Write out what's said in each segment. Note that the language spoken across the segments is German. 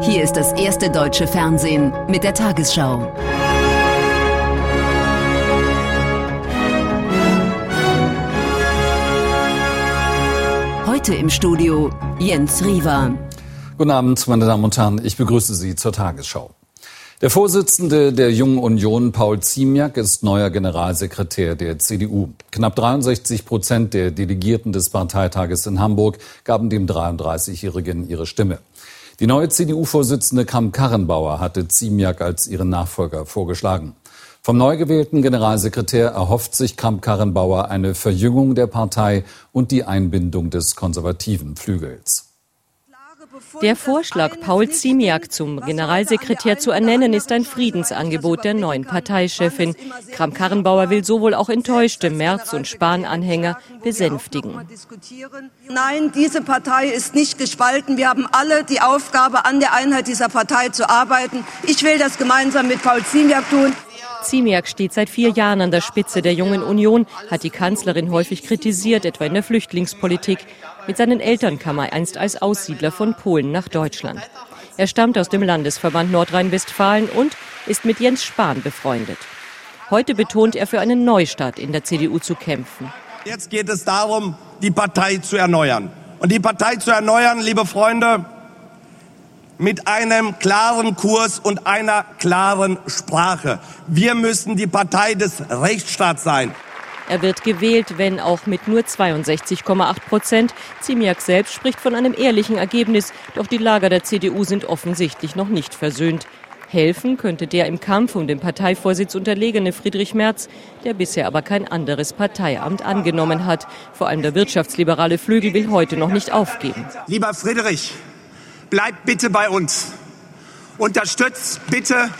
Hier ist das erste deutsche Fernsehen mit der Tagesschau. Heute im Studio Jens Riewer. Guten Abend, meine Damen und Herren. Ich begrüße Sie zur Tagesschau. Der Vorsitzende der Jungen Union, Paul Ziemiak, ist neuer Generalsekretär der CDU. Knapp 63% der Delegierten des Parteitages in Hamburg gaben dem 33-Jährigen ihre Stimme. Die neue CDU-Vorsitzende Kramp-Karrenbauer hatte Ziemiak als ihren Nachfolger vorgeschlagen. Vom neu gewählten Generalsekretär erhofft sich Kramp-Karrenbauer eine Verjüngung der Partei und die Einbindung des konservativen Flügels. Der Vorschlag, Paul Ziemiak zum Generalsekretär zu ernennen, ist ein Friedensangebot der neuen Parteichefin. Kramp-Karrenbauer will so wohl auch enttäuschte Merz- und Spahn-Anhänger besänftigen. Nein, diese Partei ist nicht gespalten. Wir haben alle die Aufgabe, an der Einheit dieser Partei zu arbeiten. Ich will das gemeinsam mit Paul Ziemiak tun. Ziemiak steht seit 4 Jahren an der Spitze der Jungen Union, hat die Kanzlerin häufig kritisiert, etwa in der Flüchtlingspolitik. Mit seinen Eltern kam er einst als Aussiedler von Polen nach Deutschland. Er stammt aus dem Landesverband Nordrhein-Westfalen und ist mit Jens Spahn befreundet. Heute betont er, für einen Neustart in der CDU zu kämpfen. Jetzt geht es darum, die Partei zu erneuern. Und die Partei zu erneuern, liebe Freunde, mit einem klaren Kurs und einer klaren Sprache. Wir müssen die Partei des Rechtsstaats sein. Er wird gewählt, wenn auch mit nur 62,8%. Ziemiak selbst spricht von einem ehrlichen Ergebnis, doch die Lager der CDU sind offensichtlich noch nicht versöhnt. Helfen könnte der im Kampf um den Parteivorsitz unterlegene Friedrich Merz, der bisher aber kein anderes Parteiamt angenommen hat. Vor allem der wirtschaftsliberale Flügel will heute noch nicht aufgeben. Lieber Friedrich, bleib bitte bei uns. Unterstützt bitte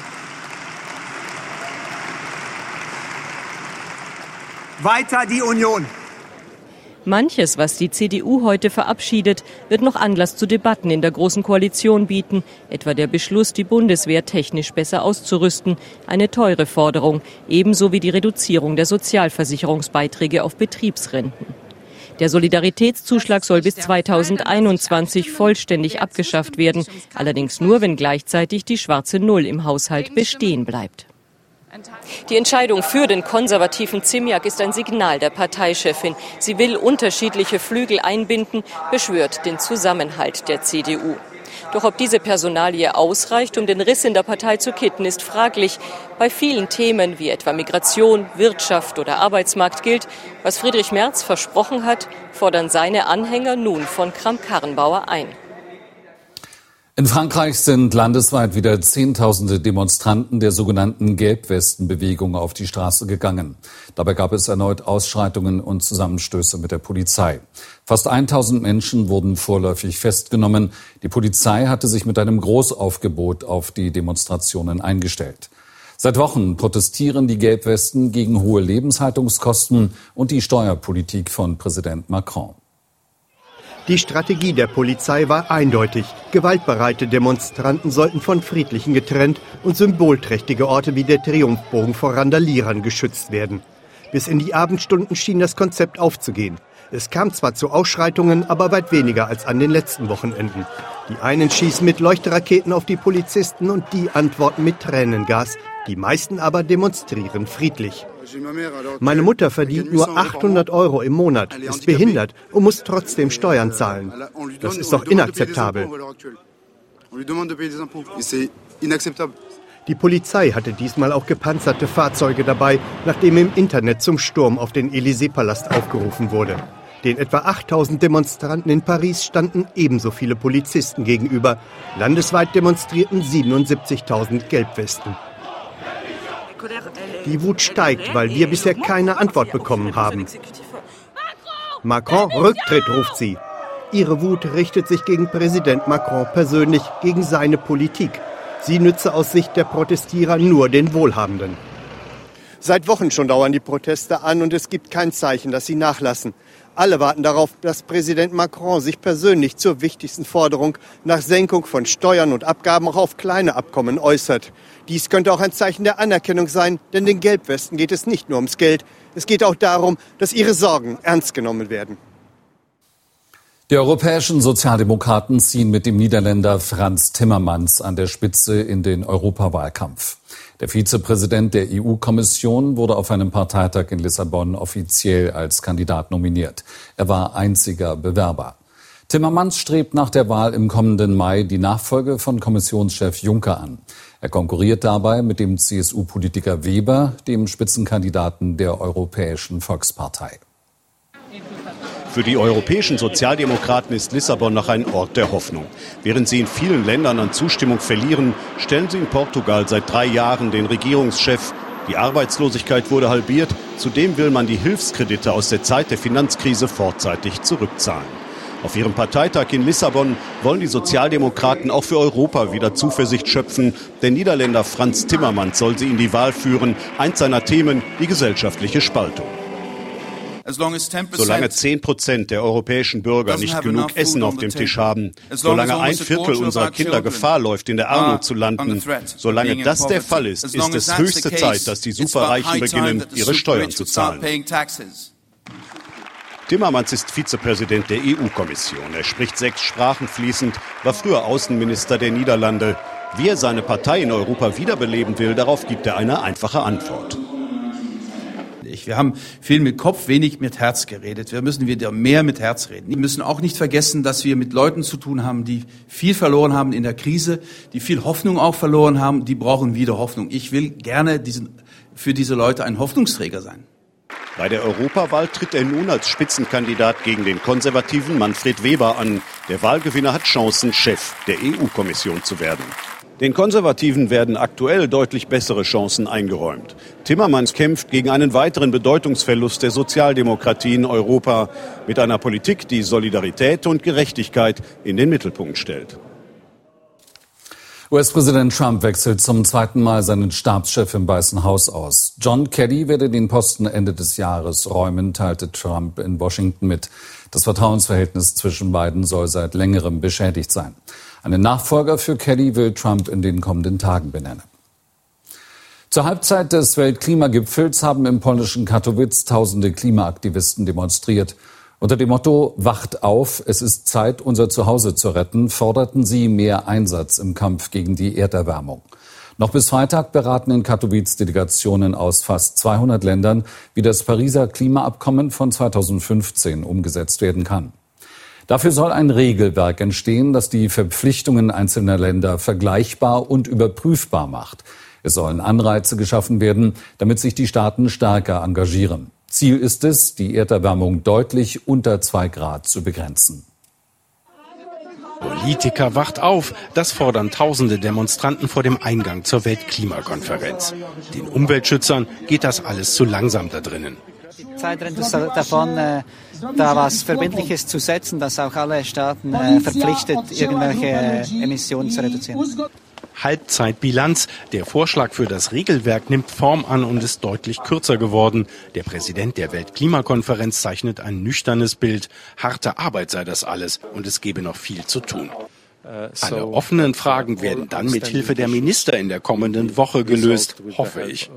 weiter die Union. Manches, was die CDU heute verabschiedet, wird noch Anlass zu Debatten in der Großen Koalition bieten. Etwa der Beschluss, die Bundeswehr technisch besser auszurüsten. Eine teure Forderung, ebenso wie die Reduzierung der Sozialversicherungsbeiträge auf Betriebsrenten. Der Solidaritätszuschlag soll bis 2021 vollständig abgeschafft werden. Allerdings nur, wenn gleichzeitig die schwarze Null im Haushalt bestehen bleibt. Die Entscheidung für den konservativen Ziemiak ist ein Signal der Parteichefin. Sie will unterschiedliche Flügel einbinden, beschwört den Zusammenhalt der CDU. Doch ob diese Personalie ausreicht, um den Riss in der Partei zu kitten, ist fraglich. Bei vielen Themen wie etwa Migration, Wirtschaft oder Arbeitsmarkt gilt, was Friedrich Merz versprochen hat, fordern seine Anhänger nun von Kramp-Karrenbauer ein. In Frankreich sind landesweit wieder Zehntausende Demonstranten der sogenannten Gelbwesten-Bewegung auf die Straße gegangen. Dabei gab es erneut Ausschreitungen und Zusammenstöße mit der Polizei. Fast 1000 Menschen wurden vorläufig festgenommen. Die Polizei hatte sich mit einem Großaufgebot auf die Demonstrationen eingestellt. Seit Wochen protestieren die Gelbwesten gegen hohe Lebenshaltungskosten und die Steuerpolitik von Präsident Macron. Die Strategie der Polizei war eindeutig. Gewaltbereite Demonstranten sollten von friedlichen getrennt und symbolträchtige Orte wie der Triumphbogen vor Randalierern geschützt werden. Bis in die Abendstunden schien das Konzept aufzugehen. Es kam zwar zu Ausschreitungen, aber weit weniger als an den letzten Wochenenden. Die einen schießen mit Leuchtraketen auf die Polizisten und die antworten mit Tränengas. Die meisten aber demonstrieren friedlich. Meine Mutter verdient nur 800 € im Monat, ist behindert und muss trotzdem Steuern zahlen. Das ist doch inakzeptabel. Die Polizei hatte diesmal auch gepanzerte Fahrzeuge dabei, nachdem im Internet zum Sturm auf den Élysée-Palast aufgerufen wurde. Den etwa 8000 Demonstranten in Paris standen ebenso viele Polizisten gegenüber. Landesweit demonstrierten 77.000 Gelbwesten. Die Wut steigt, weil wir bisher keine Antwort bekommen haben. Macron, Rücktritt, ruft sie. Ihre Wut richtet sich gegen Präsident Macron persönlich, gegen seine Politik. Sie nütze aus Sicht der Protestierer nur den Wohlhabenden. Seit Wochen schon dauern die Proteste an und es gibt kein Zeichen, dass sie nachlassen. Alle warten darauf, dass Präsident Macron sich persönlich zur wichtigsten Forderung nach Senkung von Steuern und Abgaben auch auf kleine Abkommen äußert. Dies könnte auch ein Zeichen der Anerkennung sein, denn den Gelbwesten geht es nicht nur ums Geld. Es geht auch darum, dass ihre Sorgen ernst genommen werden. Die europäischen Sozialdemokraten ziehen mit dem Niederländer Frans Timmermans an der Spitze in den Europawahlkampf. Der Vizepräsident der EU-Kommission wurde auf einem Parteitag in Lissabon offiziell als Kandidat nominiert. Er war einziger Bewerber. Timmermans strebt nach der Wahl im kommenden Mai die Nachfolge von Kommissionschef Juncker an. Er konkurriert dabei mit dem CSU-Politiker Weber, dem Spitzenkandidaten der Europäischen Volkspartei. Für die europäischen Sozialdemokraten ist Lissabon noch ein Ort der Hoffnung. Während sie in vielen Ländern an Zustimmung verlieren, stellen sie in Portugal seit 3 Jahren den Regierungschef. Die Arbeitslosigkeit wurde halbiert. Zudem will man die Hilfskredite aus der Zeit der Finanzkrise vorzeitig zurückzahlen. Auf ihrem Parteitag in Lissabon wollen die Sozialdemokraten auch für Europa wieder Zuversicht schöpfen. Der Niederländer Frans Timmermans soll sie in die Wahl führen. Eins seiner Themen, die gesellschaftliche Spaltung. Solange 10% der europäischen Bürger nicht genug Essen auf dem Tisch haben, solange 1/4 unserer Kinder Gefahr läuft, in der Armut zu landen, solange das der Fall ist, ist es höchste Zeit, dass die Superreichen beginnen, ihre Steuern zu zahlen. Timmermans ist Vizepräsident der EU-Kommission. Er spricht 6 Sprachen fließend, war früher Außenminister der Niederlande. Wie er seine Partei in Europa wiederbeleben will, darauf gibt er eine einfache Antwort. Wir haben viel mit Kopf, wenig mit Herz geredet. Wir müssen wieder mehr mit Herz reden. Wir müssen auch nicht vergessen, dass wir mit Leuten zu tun haben, die viel verloren haben in der Krise, die viel Hoffnung auch verloren haben. Die brauchen wieder Hoffnung. Ich will gerne für diese Leute ein Hoffnungsträger sein. Bei der Europawahl tritt er nun als Spitzenkandidat gegen den konservativen Manfred Weber an. Der Wahlgewinner hat Chancen, Chef der EU-Kommission zu werden. Den Konservativen werden aktuell deutlich bessere Chancen eingeräumt. Timmermans kämpft gegen einen weiteren Bedeutungsverlust der Sozialdemokratie in Europa mit einer Politik, die Solidarität und Gerechtigkeit in den Mittelpunkt stellt. US-Präsident Trump wechselt zum 2. Mal seinen Stabschef im Weißen Haus aus. John Kelly werde den Posten Ende des Jahres räumen, teilte Trump in Washington mit. Das Vertrauensverhältnis zwischen beiden soll seit längerem beschädigt sein. Einen Nachfolger für Kelly will Trump in den kommenden Tagen benennen. Zur Halbzeit des Weltklimagipfels haben im polnischen Katowice tausende Klimaaktivisten demonstriert. Unter dem Motto "Wacht auf, es ist Zeit, unser Zuhause zu retten", forderten sie mehr Einsatz im Kampf gegen die Erderwärmung. Noch bis Freitag beraten in Katowice Delegationen aus fast 200 Ländern, wie das Pariser Klimaabkommen von 2015 umgesetzt werden kann. Dafür soll ein Regelwerk entstehen, das die Verpflichtungen einzelner Länder vergleichbar und überprüfbar macht. Es sollen Anreize geschaffen werden, damit sich die Staaten stärker engagieren. Ziel ist es, die Erderwärmung deutlich unter 2 Grad zu begrenzen. Politiker, wacht auf! Das fordern tausende Demonstranten vor dem Eingang zur Weltklimakonferenz. Den Umweltschützern geht das alles zu langsam da drinnen. Zeit rennt uns davon, da was Verbindliches zu setzen, das auch alle Staaten verpflichtet, irgendwelche Emissionen zu reduzieren. Halbzeitbilanz. Der Vorschlag für das Regelwerk nimmt Form an und ist deutlich kürzer geworden. Der Präsident der Weltklimakonferenz zeichnet ein nüchternes Bild. Harte Arbeit sei das alles und es gebe noch viel zu tun. Alle offenen Fragen werden dann mit Hilfe der Minister in der kommenden Woche gelöst, hoffe ich.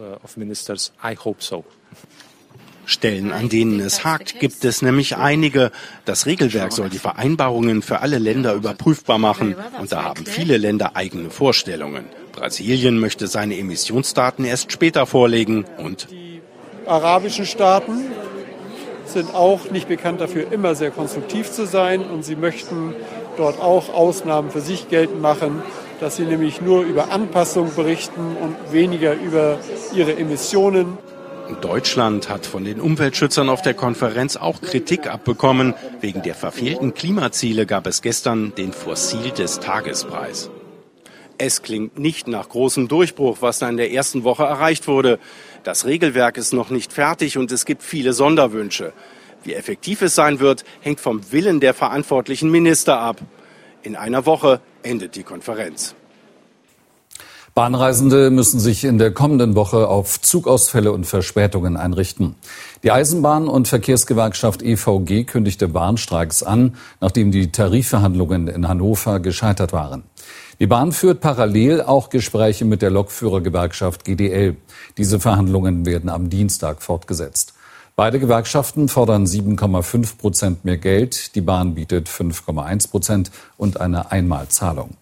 Stellen, an denen es hakt, gibt es nämlich einige. Das Regelwerk soll die Vereinbarungen für alle Länder überprüfbar machen. Und da haben viele Länder eigene Vorstellungen. Brasilien möchte seine Emissionsdaten erst später vorlegen. Und die arabischen Staaten sind auch nicht bekannt dafür, immer sehr konstruktiv zu sein. Und sie möchten dort auch Ausnahmen für sich geltend machen, dass sie nämlich nur über Anpassung berichten und weniger über ihre Emissionen. Deutschland hat von den Umweltschützern auf der Konferenz auch Kritik abbekommen. Wegen der verfehlten Klimaziele gab es gestern den Fossil des Tagespreis. Es klingt nicht nach großem Durchbruch, was da in der ersten Woche erreicht wurde. Das Regelwerk ist noch nicht fertig und es gibt viele Sonderwünsche. Wie effektiv es sein wird, hängt vom Willen der verantwortlichen Minister ab. In einer Woche endet die Konferenz. Bahnreisende müssen sich in der kommenden Woche auf Zugausfälle und Verspätungen einrichten. Die Eisenbahn- und Verkehrsgewerkschaft EVG kündigte Warnstreiks an, nachdem die Tarifverhandlungen in Hannover gescheitert waren. Die Bahn führt parallel auch Gespräche mit der Lokführergewerkschaft GDL. Diese Verhandlungen werden am Dienstag fortgesetzt. Beide Gewerkschaften fordern 7,5% mehr Geld. Die Bahn bietet 5,1% und eine Einmalzahlung.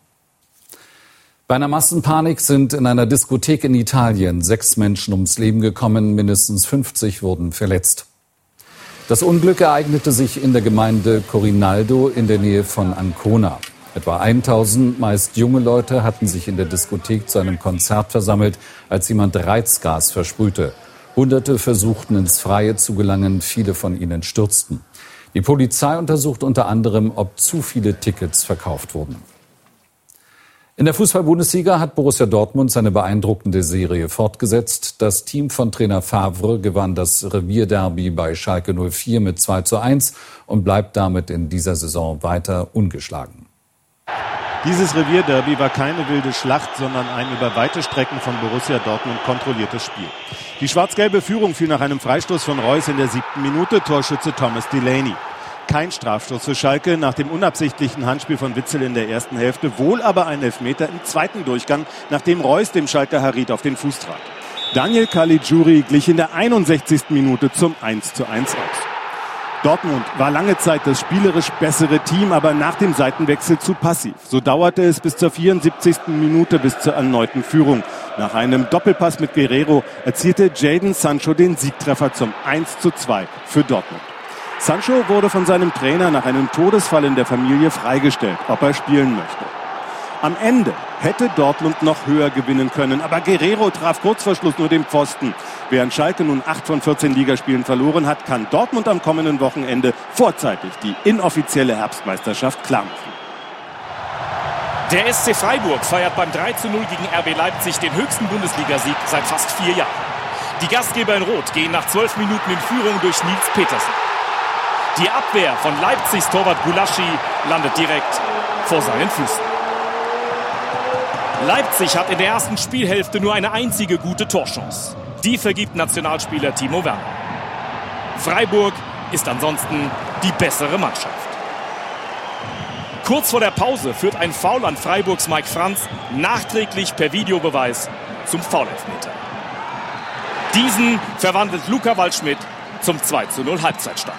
Bei einer Massenpanik sind in einer Diskothek in Italien 6 Menschen ums Leben gekommen, mindestens 50 wurden verletzt. Das Unglück ereignete sich in der Gemeinde Corinaldo in der Nähe von Ancona. Etwa 1000 meist junge Leute hatten sich in der Diskothek zu einem Konzert versammelt, als jemand Reizgas versprühte. Hunderte versuchten ins Freie zu gelangen, viele von ihnen stürzten. Die Polizei untersucht unter anderem, ob zu viele Tickets verkauft wurden. In der Fußball-Bundesliga hat Borussia Dortmund seine beeindruckende Serie fortgesetzt. Das Team von Trainer Favre gewann das Revierderby bei Schalke 04 mit 2:1 und bleibt damit in dieser Saison weiter ungeschlagen. Dieses Revierderby war keine wilde Schlacht, sondern ein über weite Strecken von Borussia Dortmund kontrolliertes Spiel. Die schwarz-gelbe Führung fiel nach einem Freistoß von Reus in der 7. Minute, Torschütze Thomas Delaney. Kein Strafstoß für Schalke nach dem unabsichtlichen Handspiel von Witzel in der ersten Hälfte, wohl aber ein Elfmeter im zweiten Durchgang, nachdem Reus dem Schalker Harit auf den Fuß trat. Daniel Caligiuri glich in der 61. Minute zum 1:1 aus. Dortmund war lange Zeit das spielerisch bessere Team, aber nach dem Seitenwechsel zu passiv. So dauerte es bis zur 74. Minute bis zur erneuten Führung. Nach einem Doppelpass mit Guerrero erzielte Jadon Sancho den Siegtreffer zum 1:2 für Dortmund. Sancho wurde von seinem Trainer nach einem Todesfall in der Familie freigestellt, ob er spielen möchte. Am Ende hätte Dortmund noch höher gewinnen können, aber Guerrero traf kurz vor Schluss nur den Pfosten. Während Schalke nun 8 von 14 Ligaspielen verloren hat, kann Dortmund am kommenden Wochenende vorzeitig die inoffizielle Herbstmeisterschaft klarmachen. Der SC Freiburg feiert beim 3:0 gegen RB Leipzig den höchsten Bundesligasieg seit fast 4 Jahren. Die Gastgeber in Rot gehen nach 12 Minuten in Führung durch Nils Petersen. Die Abwehr von Leipzigs Torwart Gulaschi landet direkt vor seinen Füßen. Leipzig hat in der ersten Spielhälfte nur eine einzige gute Torchance. Die vergibt Nationalspieler Timo Werner. Freiburg ist ansonsten die bessere Mannschaft. Kurz vor der Pause führt ein Foul an Freiburgs Mike Franz nachträglich per Videobeweis zum Foulelfmeter. Diesen verwandelt Luca Waldschmidt zum 2:0 Halbzeitstand.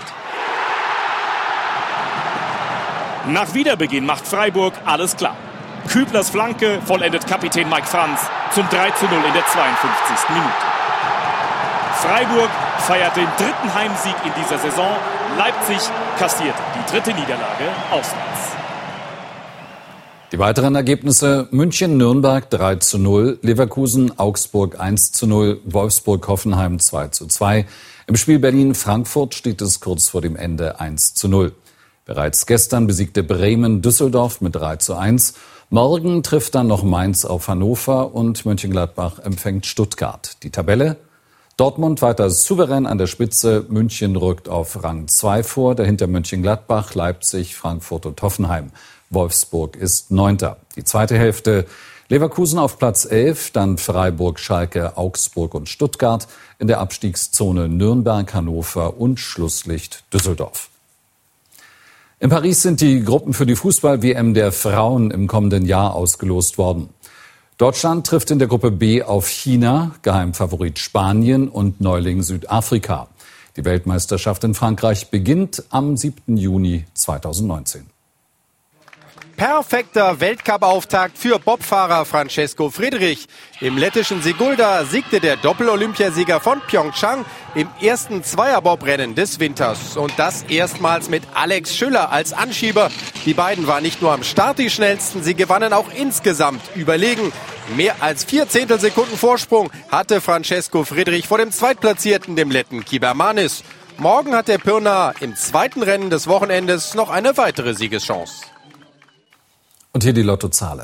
Nach Wiederbeginn macht Freiburg alles klar. Küblers Flanke vollendet Kapitän Mike Franz zum 3:0 in der 52. Minute. Freiburg feiert den 3. Heimsieg in dieser Saison. Leipzig kassiert die 3. Niederlage auswärts. Die weiteren Ergebnisse: München-Nürnberg 3:0, Leverkusen-Augsburg 1:0, Wolfsburg-Hoffenheim 2:2. Im Spiel Berlin-Frankfurt steht es kurz vor dem Ende 1:0. Bereits gestern besiegte Bremen Düsseldorf mit 3:1. Morgen trifft dann noch Mainz auf Hannover und Mönchengladbach empfängt Stuttgart. Die Tabelle: Dortmund weiter souverän an der Spitze, München rückt auf Rang 2 vor, dahinter Mönchengladbach, Leipzig, Frankfurt und Hoffenheim. Wolfsburg ist 9. Die zweite Hälfte: Leverkusen auf Platz 11, dann Freiburg, Schalke, Augsburg und Stuttgart. In der Abstiegszone Nürnberg, Hannover und Schlusslicht Düsseldorf. In Paris sind die Gruppen für die Fußball-WM der Frauen im kommenden Jahr ausgelost worden. Deutschland trifft in der Gruppe B auf China, Geheimfavorit Spanien und Neuling Südafrika. Die Weltmeisterschaft in Frankreich beginnt am 7. Juni 2019. Perfekter Weltcup-Auftakt für Bobfahrer Francesco Friedrich. Im lettischen Sigulda siegte der Doppel-Olympiasieger von Pyeongchang im ersten Zweierbob-Rennen des Winters. Und das erstmals mit Alex Schüller als Anschieber. Die beiden waren nicht nur am Start die schnellsten, sie gewannen auch insgesamt überlegen. Mehr als 4 Zehntelsekunden Vorsprung hatte Francesco Friedrich vor dem Zweitplatzierten, dem Letten Kibermanis. Morgen hat der Pirna im zweiten Rennen des Wochenendes noch eine weitere Siegeschance. Und hier die Lottozahlen: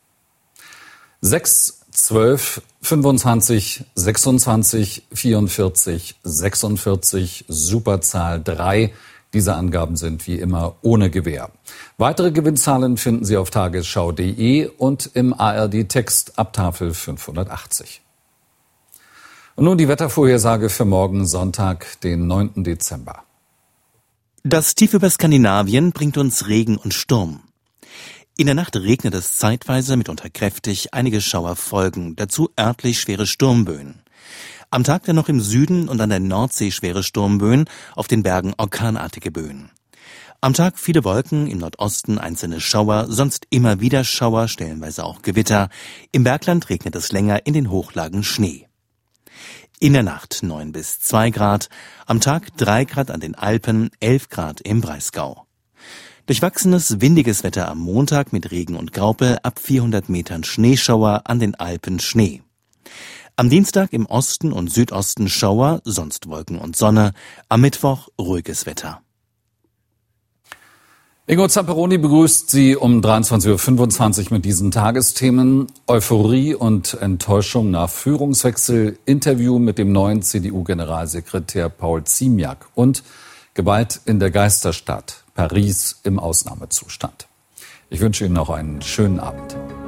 6, 12, 25, 26, 44, 46, Superzahl 3. Diese Angaben sind wie immer ohne Gewähr. Weitere Gewinnzahlen finden Sie auf tagesschau.de und im ARD-Text ab Tafel 580. Und nun die Wettervorhersage für morgen Sonntag, den 9. Dezember. Das Tief über Skandinavien bringt uns Regen und Sturm. In der Nacht regnet es zeitweise, mitunter kräftig, einige Schauer folgen, dazu örtlich schwere Sturmböen. Am Tag dann noch im Süden und an der Nordsee schwere Sturmböen, auf den Bergen orkanartige Böen. Am Tag viele Wolken, im Nordosten einzelne Schauer, sonst immer wieder Schauer, stellenweise auch Gewitter. Im Bergland regnet es länger, in den Hochlagen Schnee. In der Nacht 9 bis 2 Grad, am Tag 3 Grad an den Alpen, 11 Grad im Breisgau. Durchwachsenes, windiges Wetter am Montag mit Regen und Graupel, ab 400 Metern Schneeschauer, an den Alpen Schnee. Am Dienstag im Osten und Südosten Schauer, sonst Wolken und Sonne, am Mittwoch ruhiges Wetter. Ingo Zamperoni begrüßt Sie um 23.25 Uhr mit diesen Tagesthemen. Euphorie und Enttäuschung nach Führungswechsel, Interview mit dem neuen CDU-Generalsekretär Paul Ziemiak und Gewalt in der Geisterstadt, Paris im Ausnahmezustand. Ich wünsche Ihnen noch einen schönen Abend.